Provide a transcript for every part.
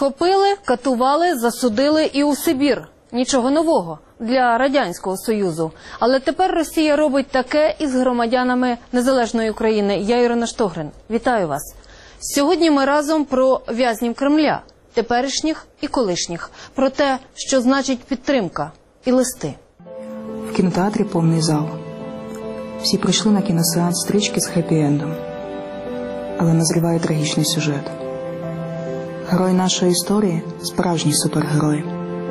Схопили, катували, засудили і у Сибір. Нічого нового для Радянського Союзу. Але тепер Росія робить таке із громадянами незалежної України. Я Ірина Штогрин. Вітаю вас. Сьогодні ми разом про в'язнів Кремля, теперішніх і колишніх, про те, що значить підтримка і листи. В кінотеатрі повний зал. Всі прийшли на кіносеанс стрічки з хеппі-ендом. Але назріває трагічний сюжет. Герой нашої історії – справжній супергерой.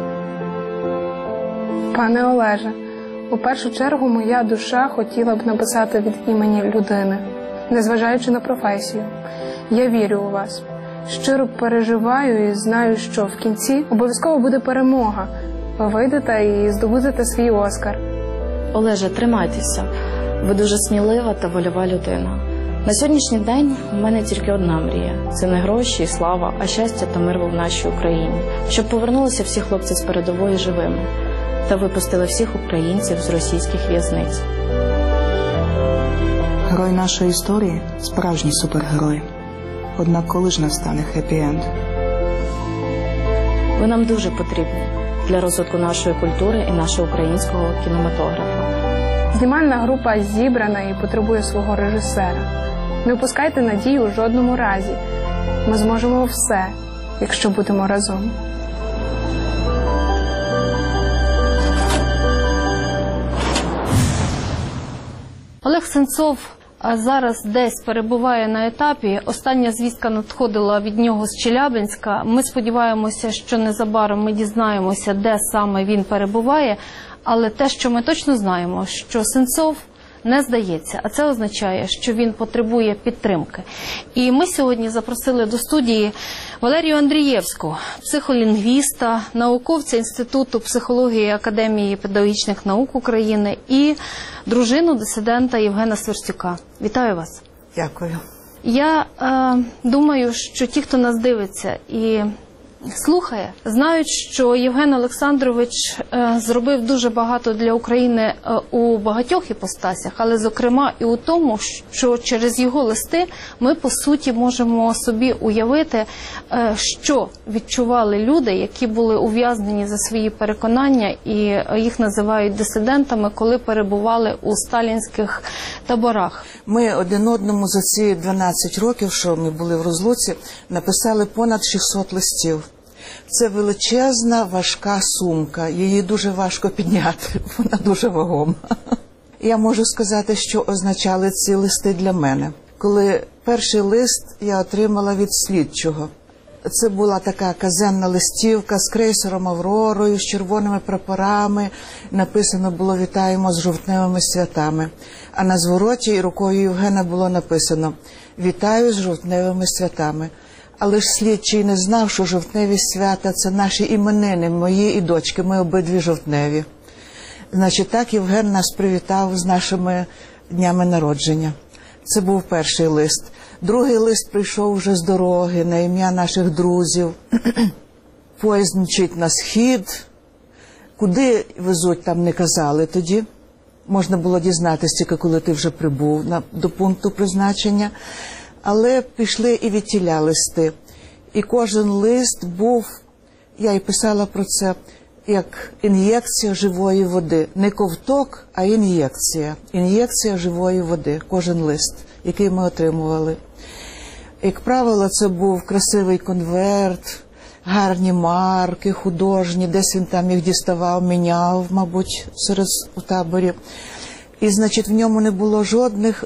Пане Олеже, у першу чергу моя душа хотіла б написати від імені людини, незважаючи на професію. Я вірю у вас. Щиро переживаю і знаю, що в кінці обов'язково буде перемога. Ви вийдете і здобудете свій Оскар. Олеже, тримайтеся. Ви дуже смілива та вольова людина. На сьогоднішній день у мене тільки одна мрія. Це не гроші і слава, а щастя та мир в нашій Україні. Щоб повернулися всі хлопці з передової живими та випустили всіх українців з російських в'язниць. Герой нашої історії – справжній супергерой. Однак коли ж настане хеппі-енд? Ви нам дуже потрібні для розвитку нашої культури і нашого українського кінематографа. Знімальна група зібрана і потребує свого режисера. Не опускайте надію у жодному разі. Ми зможемо все, якщо будемо разом. Олег Сенцов зараз десь перебуває на етапі. Остання звістка надходила від нього з Челябинська. Ми сподіваємося, що незабаром ми дізнаємося, де саме він перебуває. Але те, що ми точно знаємо, що Сенцов не здається, а це означає, що він потребує підтримки. І ми сьогодні запросили до студії Валерію Андрієвську, психолінгвіста, науковця Інституту психології Академії педагогічних наук України і дружину дисидента Євгена Сверстюка. Вітаю вас. Дякую. Я думаю, що ті, хто нас дивиться і слухає, знають, що Євген Олександрович зробив дуже багато для України у багатьох іпостасях, але зокрема і у тому, що через його листи ми, по суті, можемо собі уявити, що відчували люди, які були ув'язнені за свої переконання, і їх називають дисидентами, коли перебували у сталінських таборах. Ми один одному за ці 12 років, що ми були в розлуці, написали понад 600 листів. Це величезна, важка сумка. Її дуже важко підняти, вона дуже вагома. Я можу сказати, що означали ці листи для мене. Коли перший лист я отримала від слідчого. Це була така казенна листівка з крейсером «Авророю», з червоними прапорами. Написано було «Вітаємо з жовтневими святами». А на звороті рукою Євгена було написано «Вітаю з жовтневими святами». Але ж слідчий не знав, що жовтневі свята – це наші іменини, мої і дочки, ми обидві жовтневі. Значить, так Євген нас привітав з нашими днями народження. Це був перший лист. Другий лист прийшов вже з дороги на ім'я наших друзів. Поїзд мчить на схід. Куди везуть, там не казали тоді. Можна було дізнатися тільки, коли ти вже прибув до пункту призначення. Але пішли і відтіля листи. І кожен лист був, я і писала про це, як ін'єкція живої води. Не ковток, а ін'єкція. Ін'єкція живої води, кожен лист, який ми отримували. Як правило, це був красивий конверт, гарні марки, художні, десь він там їх діставав, міняв, мабуть, у таборі. І, значить, в ньому не було жодних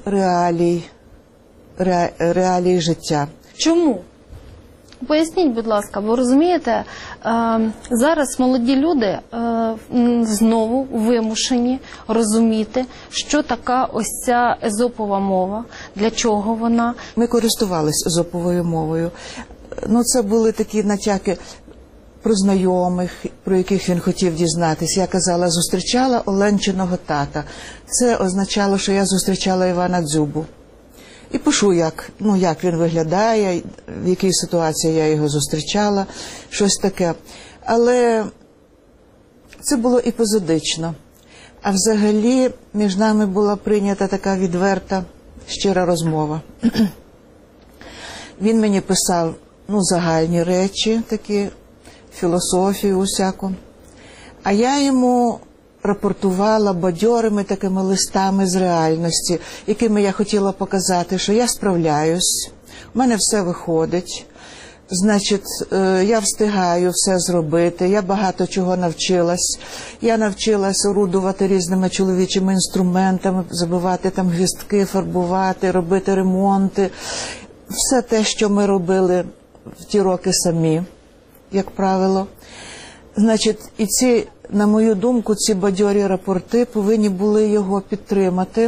реалій життя. Чому? Поясніть, будь ласка, бо розумієте, зараз молоді люди знову вимушені розуміти, що така ось ця езопова мова, для чого вона. Ми користувалися езоповою мовою. Це були такі натяки про знайомих, про яких він хотів дізнатися. Я казала, зустрічала Оленчиного тата. Це означало, що я зустрічала Івана Дзюбу. І пишу, як він виглядає, в якій ситуації я його зустрічала, щось таке. Але це було епізодично. А взагалі між нами була прийнята така відверта, щира розмова. Він мені писав загальні речі, такі, філософію усяку. А я йому рапортувала бадьорими такими листами з реальності, якими я хотіла показати, що я справляюсь, в мене все виходить, значить, я встигаю все зробити, я багато чого навчилась. Я навчилась орудувати різними чоловічими інструментами, забивати там гвіздки, фарбувати, робити ремонти. Все те, що ми робили в ті роки самі, як правило. Значить, і ці, на мою думку, ці бадьорі рапорти повинні були його підтримати,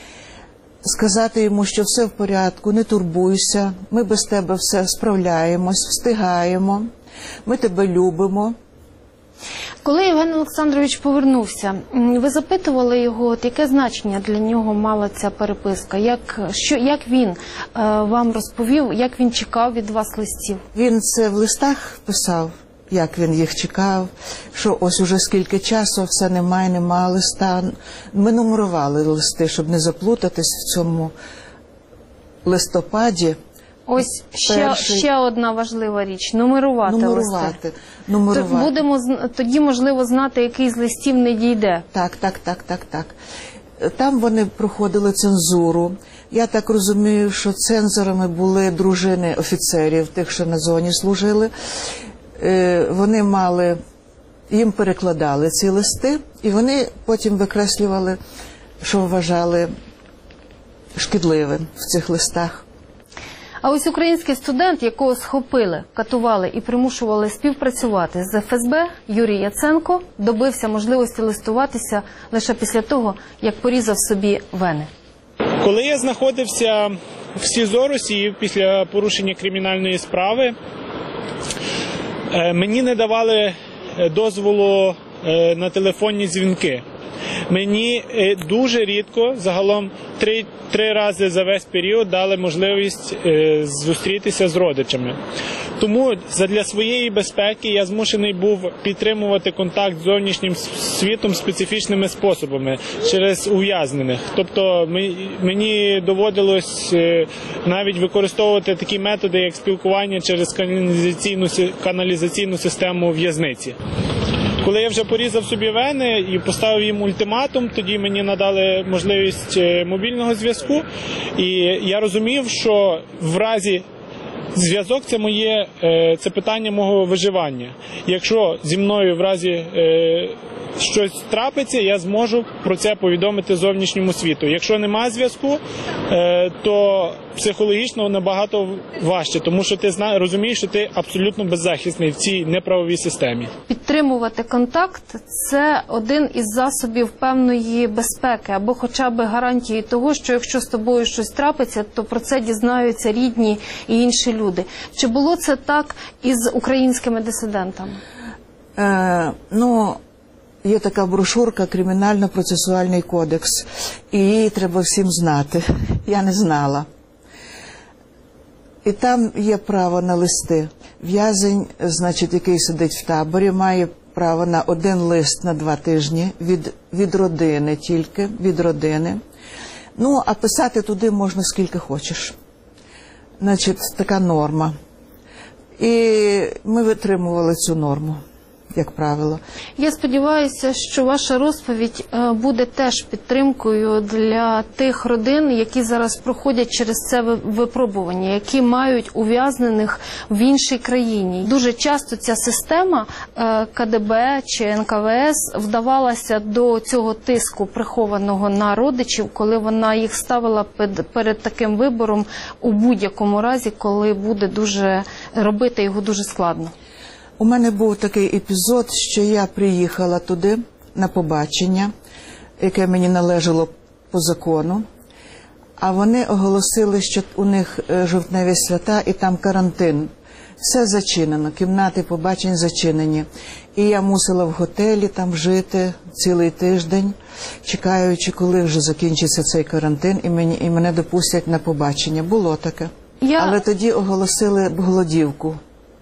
сказати йому, що все в порядку, не турбуйся, ми без тебе все справляємось, встигаємо, ми тебе любимо. Коли Євген Олександрович повернувся, ви запитували його, яке значення для нього мала ця переписка? Як він вам розповів, як він чекав від вас листів? Він це в листах писав, як він їх чекав, що ось уже скільки часу, все нема листа. Ми нумерували листи, щоб не заплутатись в цьому листопаді. Ось ще одна важлива річ – нумерувати листи. Тоді, можливо, знати, який з листів не дійде. Так. Там вони проходили цензуру. Я так розумію, що цензорами були дружини офіцерів, тих, що на зоні служили. Вони їм перекладали ці листи, і вони потім викреслювали, що вважали шкідливим в цих листах. А ось український студент, якого схопили, катували і примушували співпрацювати з ФСБ, Юрій Яценко, добився можливості листуватися лише після того, як порізав собі вени. Коли я знаходився в СІЗО Росії після порушення кримінальної справи, мені не давали дозволу на телефонні дзвінки. Мені дуже рідко, загалом три рази за весь період, дали можливість зустрітися з родичами. Тому задля своєї безпеки я змушений був підтримувати контакт з зовнішнім світом специфічними способами, через ув'язнених. Тобто мені доводилось навіть використовувати такі методи, як спілкування через каналізаційну систему в'язниці. Коли я вже порізав собі вени і поставив їм ультиматум, тоді мені надали можливість мобільного зв'язку. І я розумів, що в разі зв'язок це питання мого виживання. Якщо зі мною в разі щось трапиться, я зможу про це повідомити зовнішньому світу. Якщо немає зв'язку, то психологічно набагато важче, тому що ти розумієш, що ти абсолютно беззахисний в цій неправовій системі. Підтримувати контакт – це один із засобів певної безпеки, або хоча б гарантії того, що якщо з тобою щось трапиться, то про це дізнаються рідні і інші люди. Чи було це так із українськими дисидентами? Є така брошурка «Кримінально-процесуальний кодекс», і її треба всім знати. Я не знала. І там є право на листи. В'язень, значить, який сидить в таборі, має право на 1 лист на 2 тижні, від родини тільки, від родини. А писати туди можна скільки хочеш. Значить, така норма. І ми витримували цю норму, як правило. Я сподіваюся, що ваша розповідь буде теж підтримкою для тих родин, які зараз проходять через це випробування, які мають ув'язнених в іншій країні. Дуже часто ця система КДБ чи НКВС вдавалася до цього тиску прихованого на родичів, коли вона їх ставила перед таким вибором у будь-якому разі, коли буде робити його дуже складно. У мене був такий епізод, що я приїхала туди на побачення, яке мені належало по закону, а вони оголосили, що у них жовтневі свята і там карантин. Все зачинено, кімнати побачень зачинені. І я мусила в готелі там жити цілий тиждень, чекаючи, коли вже закінчиться цей карантин і мене допустять на побачення. Було таке. Але тоді оголосили голодівку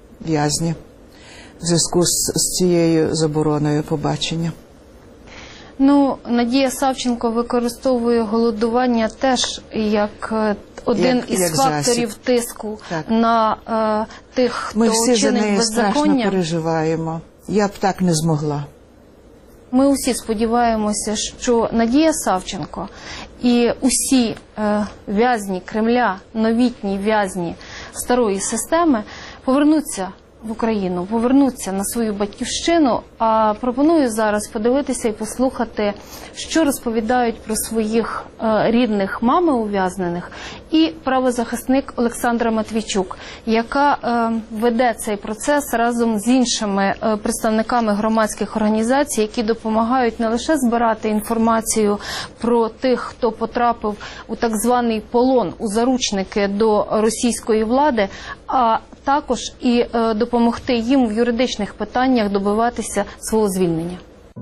в'язні в зв'язку з цією забороною побачення. Надія Савченко використовує голодування теж як один із факторів тиску на тих, хто Ми всі за чинить неї страшно беззаконня. переживаємо. Я б так не змогла. Ми усі сподіваємося, що Надія Савченко і усі в'язні Кремля, новітні в'язні старої системи повернуться в Україну, повернуться на свою батьківщину. А пропоную зараз подивитися і послухати, що розповідають про своїх рідних мами ув'язнених і правозахисник Олександра Матвійчук, яка веде цей процес разом з іншими представниками громадських організацій, які допомагають не лише збирати інформацію про тих, хто потрапив у так званий полон, у заручники до російської влади, а також і допомогти їм в юридичних питаннях добиватися свого звільнення.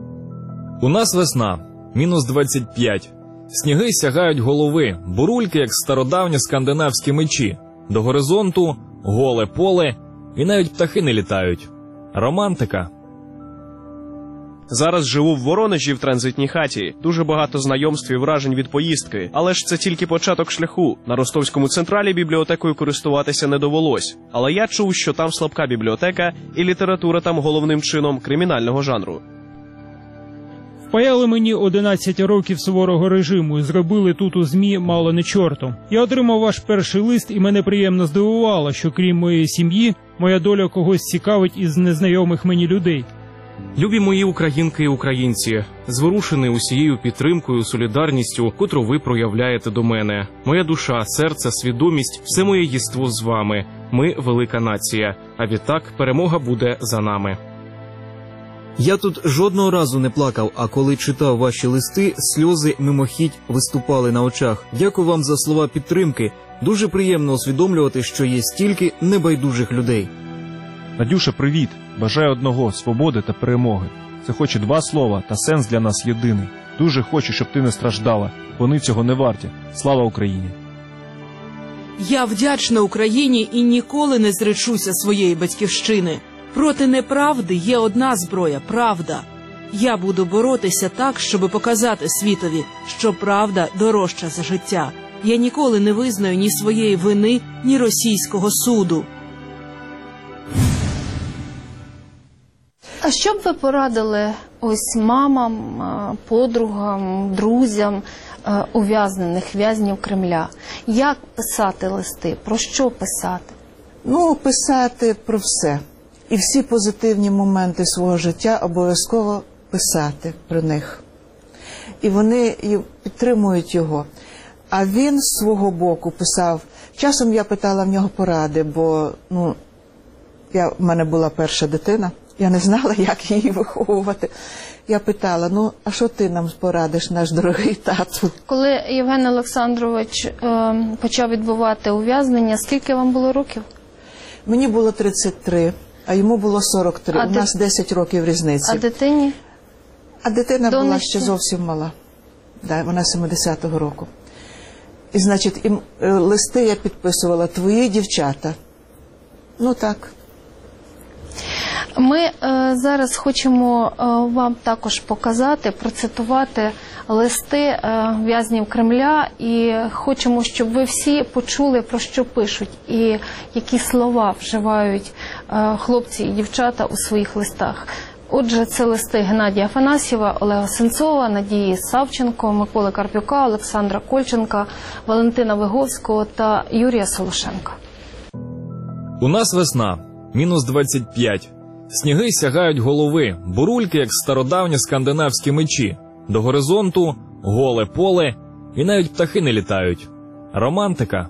У нас весна, мінус 25. Сніги сягають голови, бурульки, як стародавні скандинавські мечі. До горизонту голе поле, і навіть птахи не літають. Романтика. Зараз живу в Воронежі в транзитній хаті. Дуже багато знайомств і вражень від поїздки. Але ж це тільки початок шляху. На Ростовському централі бібліотекою користуватися не довелось. Але я чув, що там слабка бібліотека і література там головним чином кримінального жанру. Впаяли мені 11 років суворого режиму і зробили тут у ЗМІ мало не чортом. Я отримав ваш перший лист, і мене приємно здивувало, що крім моєї сім'ї, моя доля когось цікавить із незнайомих мені людей. Любі мої українки і українці, зворушений усією підтримкою, солідарністю, котру ви проявляєте до мене. Моя душа, серце, свідомість – все моє єство з вами. Ми – велика нація, а відтак перемога буде за нами. Я тут жодного разу не плакав, а коли читав ваші листи, сльози мимохідь виступали на очах. Дякую вам за слова підтримки. Дуже приємно усвідомлювати, що є стільки небайдужих людей. Надюша, привіт! Бажаю одного – свободи та перемоги. Це хоче два слова, та сенс для нас єдиний. Дуже хочу, щоб ти не страждала. Вони цього не варті. Слава Україні! Я вдячна Україні і ніколи не зречуся своєї батьківщини. Проти неправди є одна зброя – правда. Я буду боротися так, щоб показати світові, що правда дорожча за життя. Я ніколи не визнаю ні своєї вини, ні російського суду. А що б ви порадили ось мамам, подругам, друзям ув'язнених, в'язнів Кремля? Як писати листи? Про що писати? Писати про все. І всі позитивні моменти свого життя обов'язково писати про них. І вони підтримують його. А він з свого боку писав. Часом я питала в нього поради, бо в мене була перша дитина. Я не знала, як її виховувати. Я питала, а що ти нам порадиш, наш дорогий тату? Коли Євген Олександрович почав відбувати ув'язнення, скільки вам було років? Мені було 33, а йому було 43. У нас 10 років різниці. А дитині? А дитина була ще зовсім мала. Вона 70-го року. І, значить, листи я підписувала «Твої дівчата». Так. Ми зараз хочемо вам також показати, процитувати листи в'язнів Кремля і хочемо, щоб ви всі почули, про що пишуть і які слова вживають хлопці і дівчата у своїх листах. Отже, це листи Геннадія Афанасьєва, Олега Сенцова, Надії Савченко, Миколи Карпюка, Олександра Кольченка, Валентина Виговського та Юрія Солошенка. У нас весна, мінус 25. Сніги сягають голови, бурульки, як стародавні скандинавські мечі. До горизонту голе поле, і навіть птахи не літають. Романтика.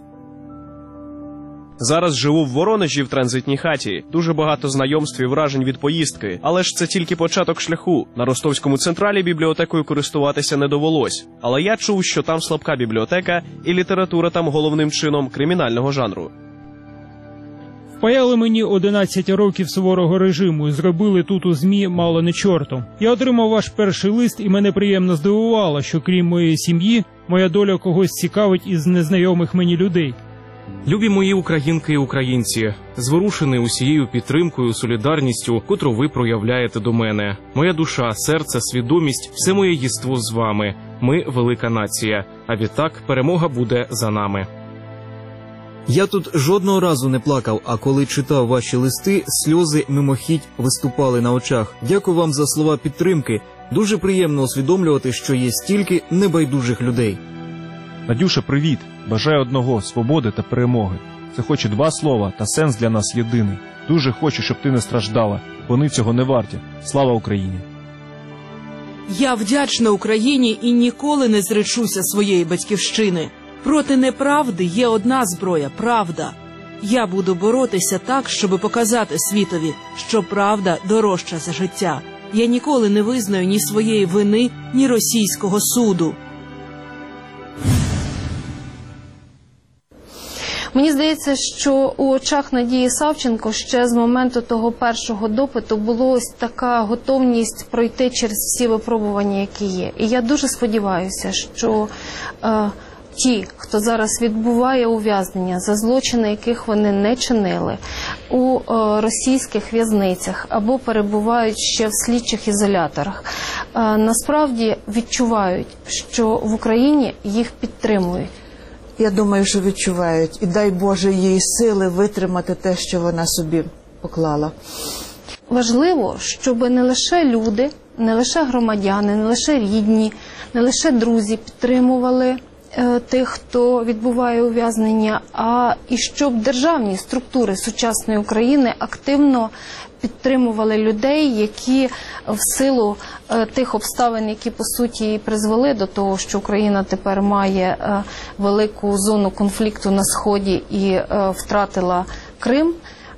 Зараз живу в Воронежі в транзитній хаті. Дуже багато знайомств і вражень від поїздки. Але ж це тільки початок шляху. На Ростовському централі бібліотекою користуватися не довелось. Але я чув, що там слабка бібліотека і література там головним чином кримінального жанру. Впаяли мені 11 років суворого режиму і зробили тут у ЗМІ мало не чортом. Я отримав ваш перший лист, і мене приємно здивувало, що крім моєї сім'ї, моя доля когось цікавить із незнайомих мені людей. Любі мої українки і українці, зворушений усією підтримкою, солідарністю, котру ви проявляєте до мене. Моя душа, серце, свідомість, все моє єство з вами. Ми – велика нація, а відтак перемога буде за нами. Я тут жодного разу не плакав, а коли читав ваші листи, сльози мимохідь виступали на очах. Дякую вам за слова підтримки. Дуже приємно усвідомлювати, що є стільки небайдужих людей. Надюша, привіт! Бажаю одного – свободи та перемоги. Це хоче два слова, та сенс для нас єдиний. Дуже хочу, щоб ти не страждала. Вони цього не варті. Слава Україні! Я вдячна Україні і ніколи не зречуся своєї батьківщини. Проти неправди є одна зброя – правда. Я буду боротися так, щоб показати світові, що правда дорожча за життя. Я ніколи не визнаю ні своєї вини, ні російського суду. Мені здається, що у очах Надії Савченко ще з моменту того першого допиту було ось така готовність пройти через всі випробування, які є. І я дуже сподіваюся, що ті, хто зараз відбуває ув'язнення за злочини, яких вони не чинили, у російських в'язницях або перебувають ще в слідчих ізоляторах, насправді відчувають, що в Україні їх підтримують. Я думаю, що відчувають. І дай Боже їй сили витримати те, що вона собі поклала. Важливо, щоб не лише люди, не лише громадяни, не лише рідні, не лише друзі підтримували тих, хто відбуває ув'язнення, а і щоб державні структури сучасної України активно підтримували людей, які в силу тих обставин, які по суті і призвели до того, що Україна тепер має велику зону конфлікту на Сході і втратила Крим,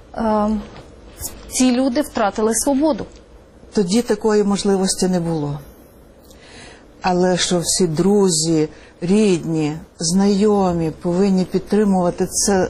ці люди втратили свободу. Тоді такої можливості не було. Але що всі друзі, рідні, знайомі повинні підтримувати, це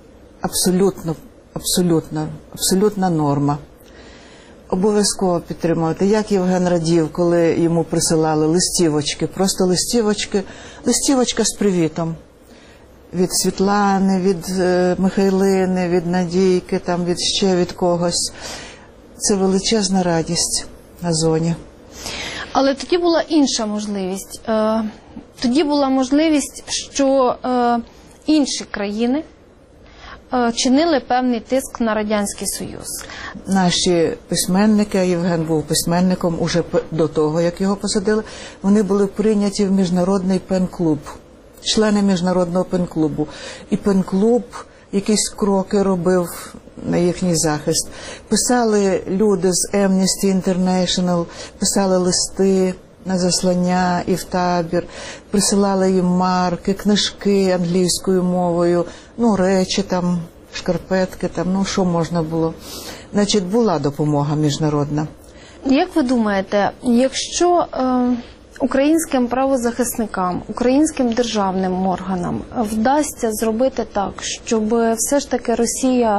абсолютна норма. Обов'язково підтримувати. Як Євген радів, коли йому присилали листівочки, просто листівочки, листівочка з привітом. Від Світлани, від Михайлини, від Надійки, там від когось. Це величезна радість на зоні. Але тоді була інша можливість. Тоді була можливість, що інші країни чинили певний тиск на Радянський Союз. Наші письменники, Євген був письменником уже до того, як його посадили, вони були прийняті в міжнародний пен-клуб, члени міжнародного пен-клубу. І пен-клуб якісь кроки робив на їхній захист. Писали люди з Amnesty International, писали листи на заслання і в табір, присилали їм марки, книжки англійською мовою, речі там, шкарпетки там, що можна було. Значить, була допомога міжнародна. Як ви думаєте, якщо українським правозахисникам, українським державним органам вдасться зробити так, щоб все ж таки Росія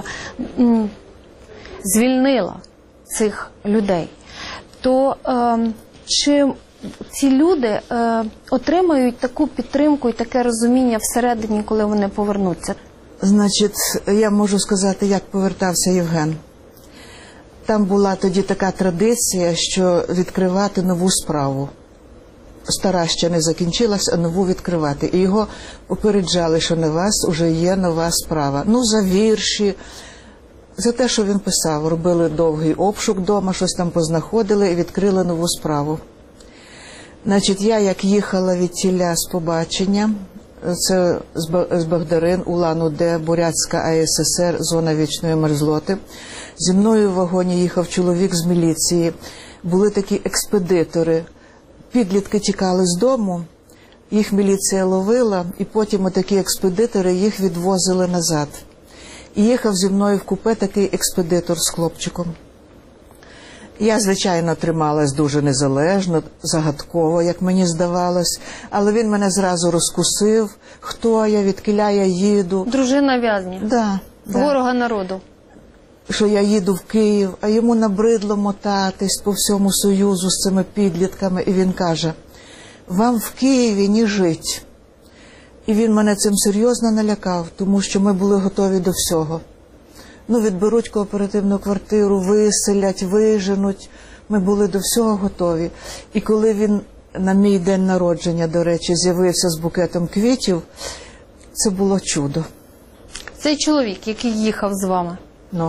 звільнила цих людей, то чи ці люди отримають таку підтримку і таке розуміння всередині, коли вони повернуться? Значить, я можу сказати, як повертався Євген. Там була тоді така традиція, що відкривати нову справу. Стара ще не закінчилась, а нову відкривати. І його попереджали, що на вас вже є нова справа. За вірші, за те, що він писав. Робили довгий обшук вдома, щось там познаходили і відкрили нову справу. Значить, я як їхала від тіля з побачення, це з Багдарин, Улан-Удэ, Бурятська АССР, зона вічної мерзлоти. Зі мною в вагоні їхав чоловік з міліції. Були такі експедитори. Підлітки тікали з дому, їх міліція ловила, і потім отакі експедитори їх відвозили назад. І їхав зі мною в купе такий експедитор з хлопчиком. Я, звичайно, трималась дуже незалежно, загадково, як мені здавалось, але він мене зразу розкусив, хто я, відкіля я їду. Дружина в'язня. Да. Ворога народу. Що я їду в Київ, а йому набридло мотатись по всьому Союзу з цими підлітками. І він каже, вам в Києві не жить. І він мене цим серйозно налякав, тому що ми були готові до всього. Відберуть кооперативну квартиру, виселять, виженуть. Ми були до всього готові. І коли він на мій день народження, до речі, з'явився з букетом квітів, це було чудо. Цей чоловік, який їхав з вами?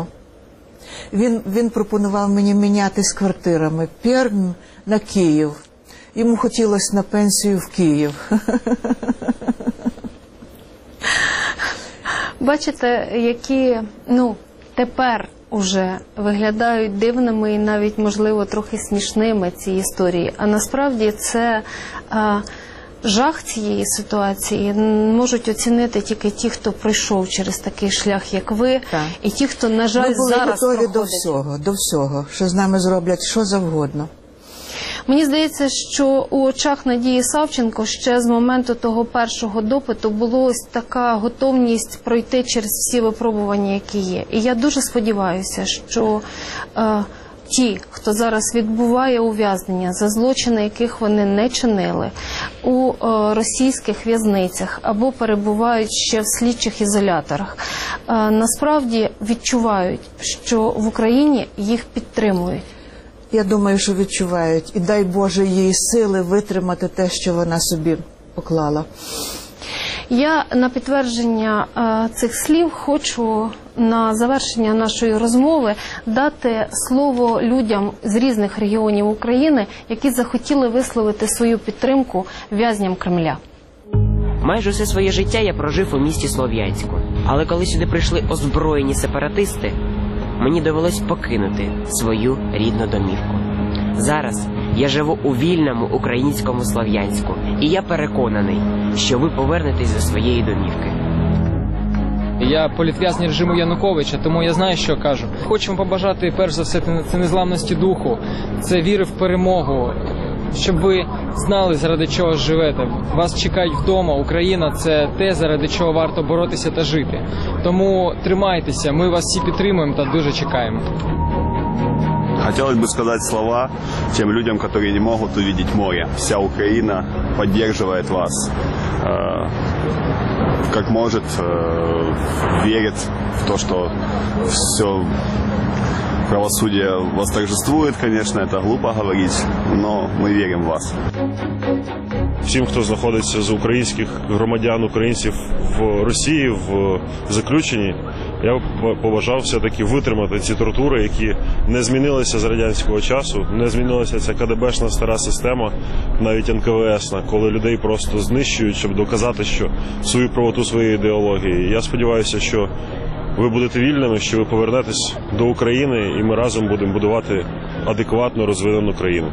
Він пропонував мені мінятись квартирами. Пермь на Київ. Йому хотілося на пенсію в Київ. Бачите, які, тепер уже виглядають дивними і навіть, можливо, трохи смішними ці історії. А насправді це жах цієї ситуації можуть оцінити тільки ті, хто пройшов через такий шлях, як ви, і ті, хто, на жаль, зараз готові проходить. до всього, що з нами зроблять що завгодно. Мені здається, що у очах Надії Савченко ще з моменту того першого допиту було ось така готовність пройти через всі випробування, які є. І я дуже сподіваюся, що ті, хто зараз відбуває ув'язнення за злочини, яких вони не чинили, у російських в'язницях або перебувають ще в слідчих ізоляторах, насправді відчувають, що в Україні їх підтримують. Я думаю, що відчувають. І дай Боже їй сили витримати те, що вона собі поклала. Я на підтвердження цих слів хочу на завершення нашої розмови дати слово людям з різних регіонів України, які захотіли висловити свою підтримку в'язням Кремля. Майже все своє життя я прожив у місті Слов'янську. Але коли сюди прийшли озброєні сепаратисти, мені довелось покинути свою рідну домівку. Зараз я живу у вільному українському Слов'янську, і я переконаний, що ви повернетесь до своєї домівки. Я політв'язень режиму Януковича, тому я знаю, що кажу. Хочемо побажати, перш за все, це незламності духу, це віри в перемогу, щоб ви знали, заради чого живете. Вас чекають вдома. Україна – це те, заради чого варто боротися та жити. Тому тримайтеся, ми вас всі підтримуємо та дуже чекаємо. Хотелось бы сказать слова тем людям, которые не могут увидеть море. Вся Украина поддерживает вас, как может, верит в то, что все правосудие восторжествует. Конечно, это глупо говорить, но мы верим в вас. Всім, хто знаходиться з українських громадян, українців в Росії, в заключенні, я побажав все-таки витримати ці тортури, які не змінилися з радянського часу, не змінилася ця КДБшна стара система, навіть НКВСна, коли людей просто знищують, щоб доказати, що свою правоту своєї ідеології. Я сподіваюся, що ви будете вільними, що ви повернетесь до України, і ми разом будемо будувати адекватно розвинену країну.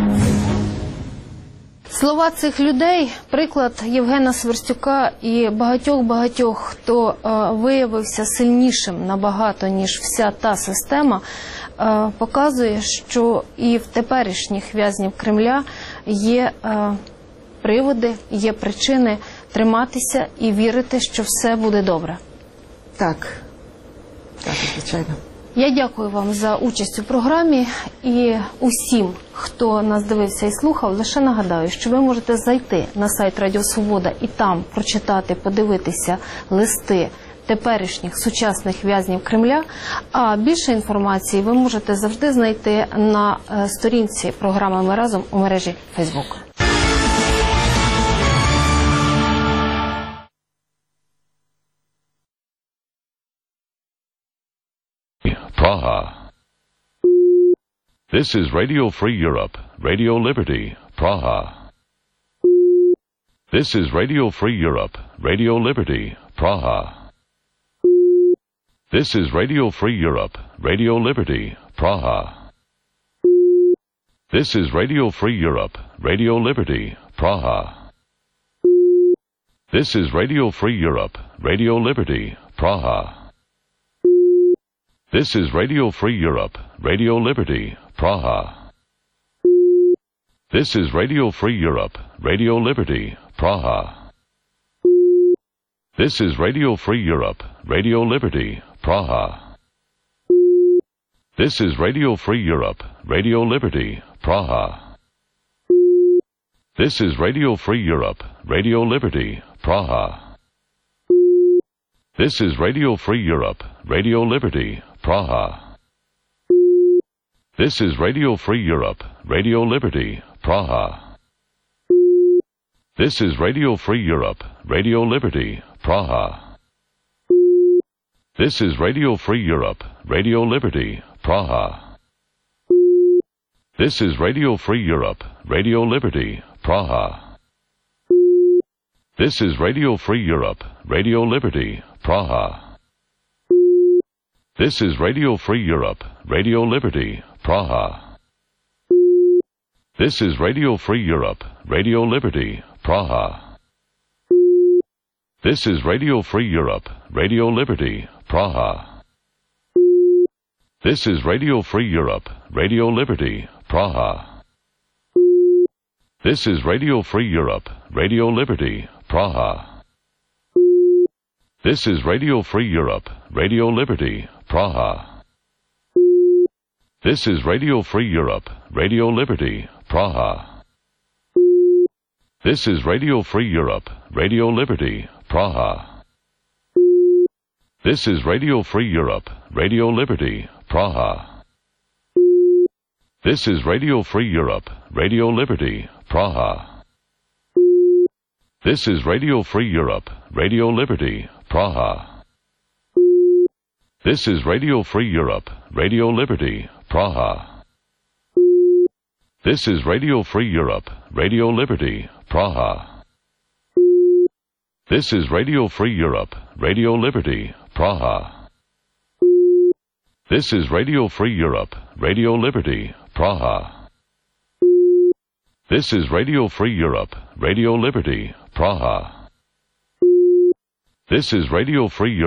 Слова цих людей – приклад Євгена Сверстюка і багатьох, хто виявився сильнішим набагато, ніж вся та система, показує, що і в теперішніх в'язнів Кремля є приводи, є причини триматися і вірити, що все буде добре. Так, звичайно. Я дякую вам за участь у програмі і усім, хто нас дивився і слухав, лише нагадаю, що ви можете зайти на сайт Радіо Свобода і там прочитати, подивитися листи теперішніх сучасних в'язнів Кремля, а більше інформації ви можете завжди знайти на сторінці програми «Ми разом» у мережі Facebook. Praha. This is Radio Free Europe, Radio Liberty, Praha. This is Radio Free Europe, Radio Liberty, Praha. This is Radio Free Europe, Radio Liberty, Praha. This is Radio Free Europe, Radio Liberty, Praha. This is Radio Free Europe, Radio Liberty, Praha. This is Radio Free Europe, Radio Liberty, Praha. This is Radio Free Europe, Radio Liberty, Praha. This is Radio Free Europe, Radio Liberty, Praha. This is Radio Free Europe, Radio Liberty, Praha. This is Radio Free Europe, Radio Liberty, Praha. This is Radio Free Europe, Radio Liberty, Praha. This is Radio Free Europe, Radio Liberty, Praha. This is Radio Free Europe, Radio Liberty, Praha. This is Radio Free Europe, Radio Liberty, Praha. This is Radio Free Europe, Radio Liberty, Praha. This is Radio Free Europe, Radio Liberty, Praha. This is Radio Free Europe, Radio Liberty, Praha. This is Radio Free Europe, Radio Liberty, Praha. This is Radio Free Europe, Radio Liberty, Praha. This is Radio Free Europe, Radio Liberty, Praha. This is Radio Free Europe, Radio Liberty, Praha. This is Radio Free Europe, Radio Liberty, Praha. This is Radio Free Europe, Radio Liberty, Praha. This is Radio Free Europe, Radio Liberty, Praha. This is Radio Free Europe, Radio Liberty, Praha. This is Radio Free Europe, Radio Liberty, Praha. This is Radio Free Europe, Radio Liberty, Praha. This is Radio Free Europe, Radio Liberty, Praha. This is Radio Free Europe, Radio Liberty, Praha. This is Radio Free Europe, Radio Liberty, Praha. This is Radio Free Europe, Radio Liberty, Praha. This is Radio Free Europe, Radio Liberty, Praha. This is Radio Free Europe.